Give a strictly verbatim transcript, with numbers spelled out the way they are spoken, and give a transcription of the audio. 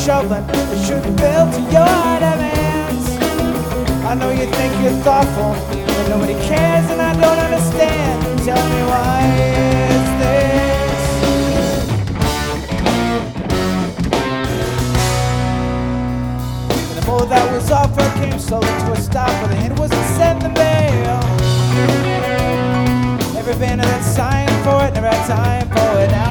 shoveling the truth built to your demands. I know you think you're thoughtful, but nobody cares and I don't understand. Tell me why is this?